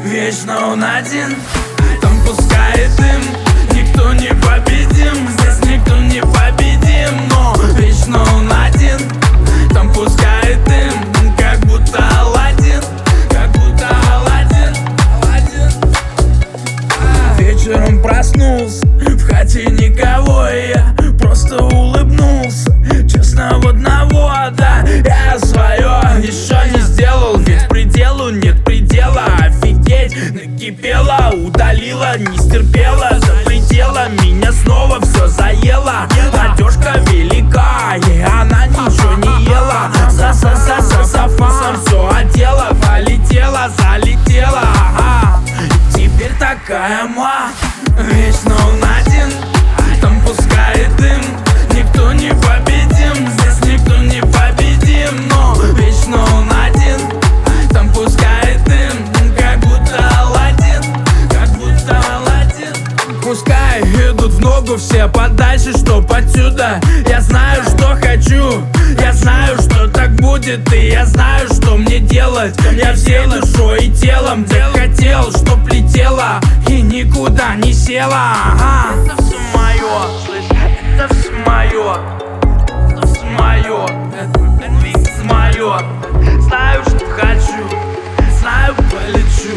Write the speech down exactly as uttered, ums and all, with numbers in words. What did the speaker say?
Вечно он один, там пускай дым. Никто не победим, здесь никто не победим. Но вечно он один, там пускай дым. Как будто Аладдин, как будто Аладдин, Аладдин. Вечером проснулся, в хате никого, и я просто улыбнулся. Честно, в одного, да, я свое еще не сделал. Ведь пределу нет предела. Офигеть, накипела, удалила, не стерпела. За пределом меня снова все заело. Одежка велика, и она ничего не ела. За-за-за-за-за фасом все одела. Полетела, залетела, ага. Теперь такая ма. Вечно он один, там пускай дым. Никто не победим, здесь никто не победим. Но вечно он один, там пускай дым. Как будто Аладдин, как будто Аладдин. Пускай идут в ногу все подальше, чтоб отсюда. Я знаю, что хочу, я знаю, что так будет. И я знаю, что мне делать. Я всей душой и телом захотел, чтоб летела и никуда не села, ага. Это все мое, слышь, это все мое. Это все мое, это, это мое. Знаю, что хочу, знаю, полечу.